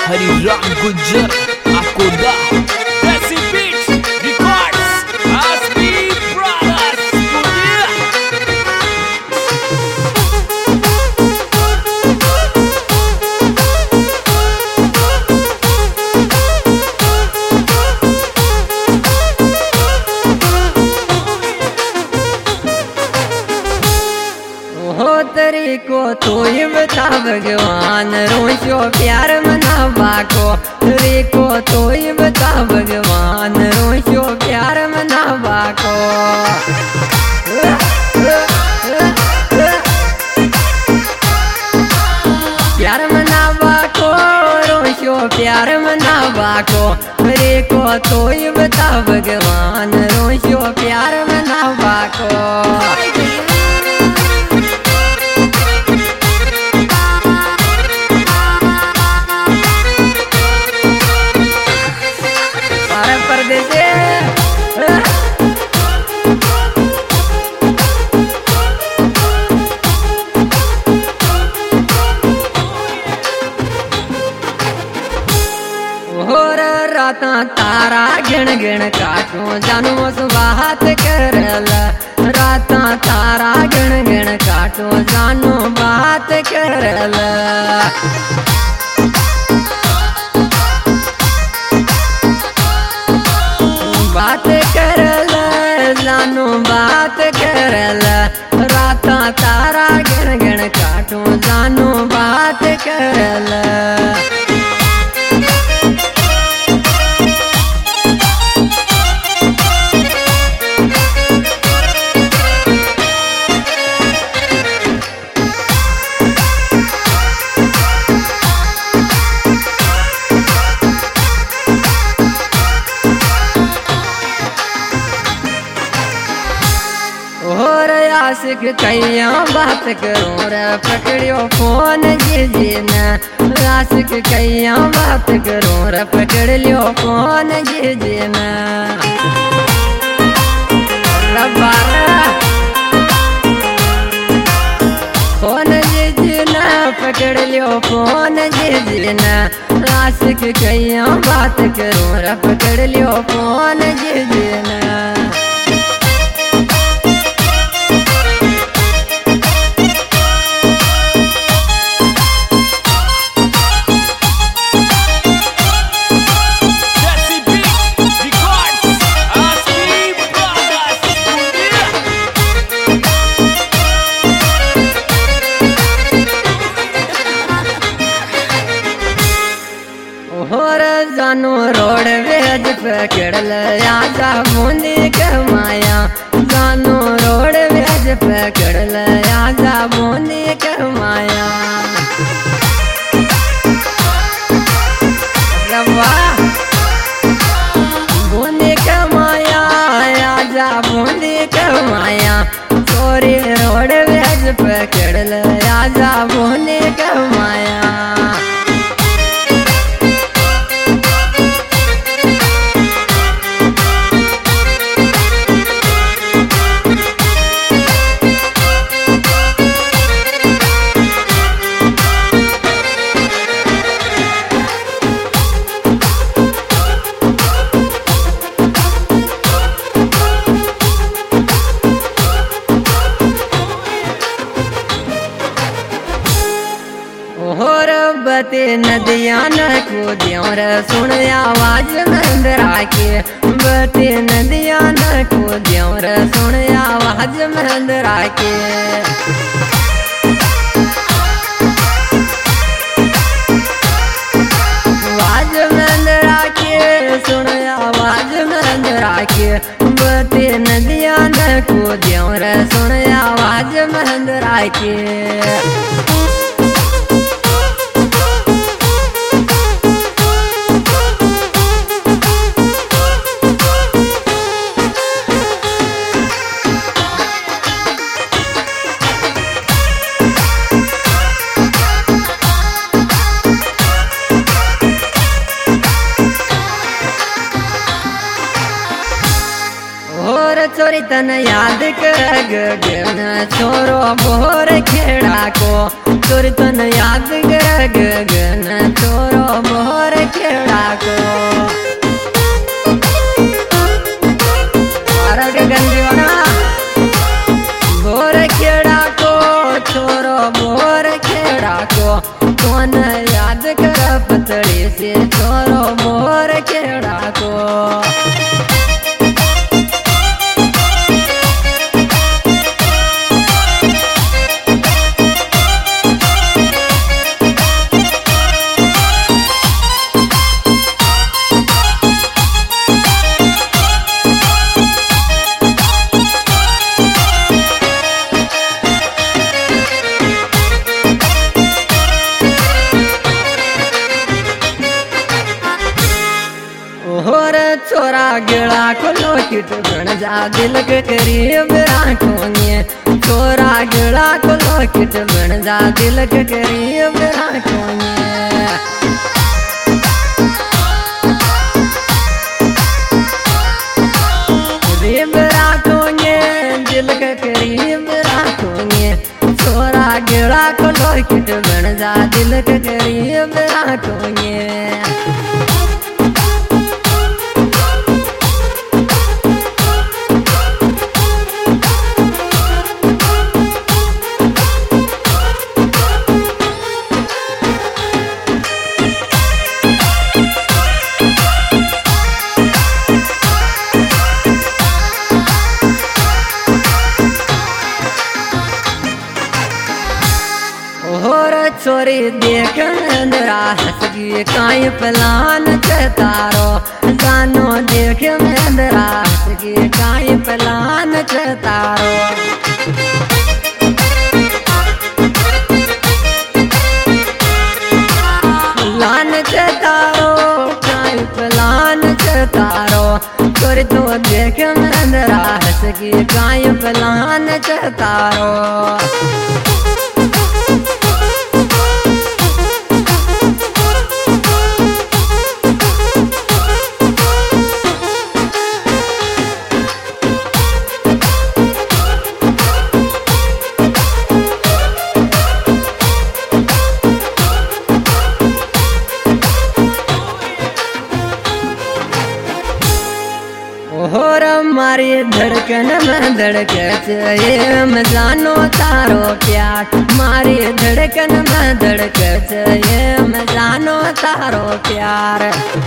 Hariram Gujjar आकोदा Desi Beats Records Asmi Brothers Studio हो तेरी को तो ही बता भगवान रोशो प्यार मनावा को तेरी को तो ही बता भगवान रोशो प्यार मनावा को प्यार मनावा को रोशो प्यार मनावा को तेरी को तो ही बता भगवान रोशो प्यार मनावा को राता तारा गिण गिण काटू जानू बात करल राता तारा गिण गिण काटू जानू बात करल बात करल जानू बात करल राता तारा गिण गिण काटू जानू बात करल आशिक कैया बात करो रे पकड़ियो फोन जीन आशिक कैया बात करो रे पकड़ लियो फोन जीन फोन जीन पकड़ लियो फोन जीन आशिक कैया बात करो रे पकड़ लियो फोन जीन जानू रोड वेज पकड़ लया जा बूंदी कमाया जानू रोड वेज पकड़ लया जा बूंदी कमाया बूंदी कमाया जा बूंदी कमाया चोरी रोड वेज पकड़ लया जा बूंदी कमाया बते नदिया न कूदियों रे सुन आवाज मंदरा के बते नदिया न कूदियों रे सुन आवाज मंदरा के आवाज मंदरा के सुन आवाज मंदरा के बते नदिया न कूदियों रे सुन आवाज मंदरा के चोरी तन याद कर गगन छोरो बोर खेड़ा को चोरी तन याद कर गगन छोरो बोर गिला को लोकिट बन जा दिल के करीब राखोगे छोरा गिला को लोकिट बन जा दिल के करीब राखोगे करीब राखोगे दिल के करीब राखोगे छोरा गिला को लोकिट बन जा दिल के करीब राखोगे छोरी देख मेरा हंसगी काई पलान तारो जानो देख मेरा हंसगी काई पलान तारो लान तारो काई पलान तारो छोरी तो देख मेरा हंसगी काई पलान तारो और मारी धड़कन में धड़के चाहिए मैं जानो तारो प्यार मारी धड़कन में धड़के चाहिए मैं जानो तारो प्यार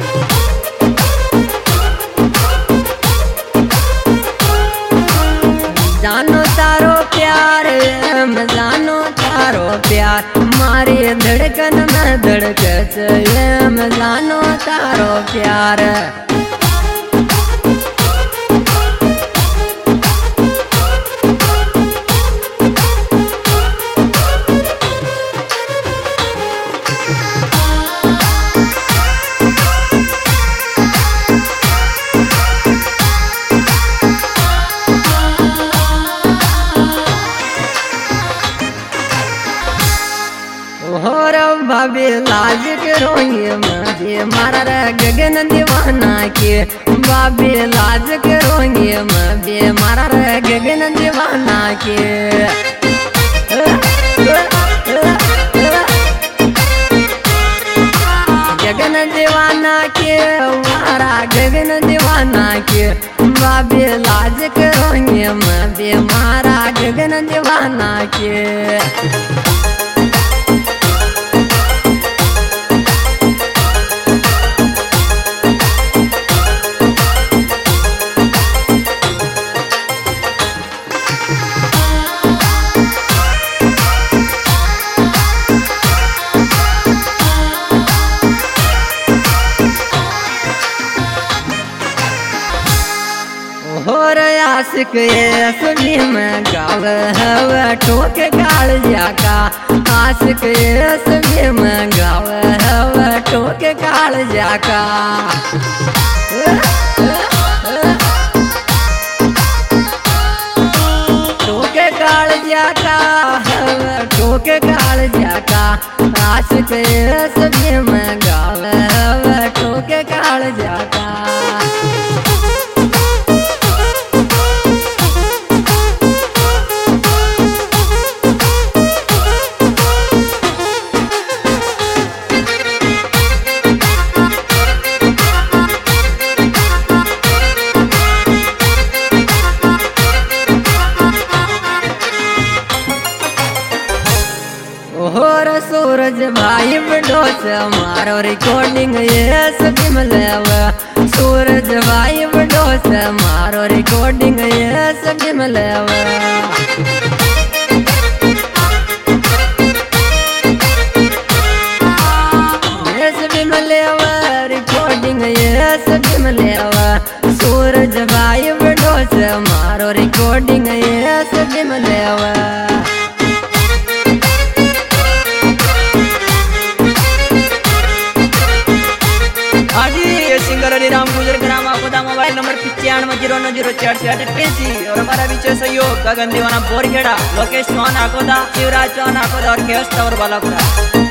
जानो तारो प्यार मैं जानो तारो प्यार मारी धड़कन में धड़के चाहिए मैं जानो तारो प्यार और भाभी लाज करोगे मुझे मारा गगन दीवाना के भाभी लाज करोगे मुझे मारा गगन दीवाना के गगन दीवाना के मारा गगन दीवाना के भाभी लाज करोगे मुझे मारा गगन दीवाना के और आशिक ये सुनी में गाव हवा ठोक गाल जाका आशिक ये सुनी में गाव हवा ठोक गाल जाका ठोक गाल जाका हवा ठोक गाल जाका आशिक ये सुनी में गाव हवा ठोक गाल जाका और सूरज भाई बड़ो से मारो रिकॉर्डिंग ये सभी मिलेवा सूरज भाई बड़ो से मारो रिकॉर्डिंग ये सभी मिलेवा ये सभी मिलेवा रिकॉर्डिंग ये सभी मिलेवा सूरज भाई बड़ो से मारो रिकॉर्डिंग ये सभी मिलेवा सिंगर राम गुजर ग्राम आपदा मोबाइल नंबर 9109046883 और हमारा विशेष सहयोग गगन दीवाना बोरखेड़ा, लोकेश चौहान आकोदा, शिवराज चौहान आकोदा और केश टावर बालापुरा।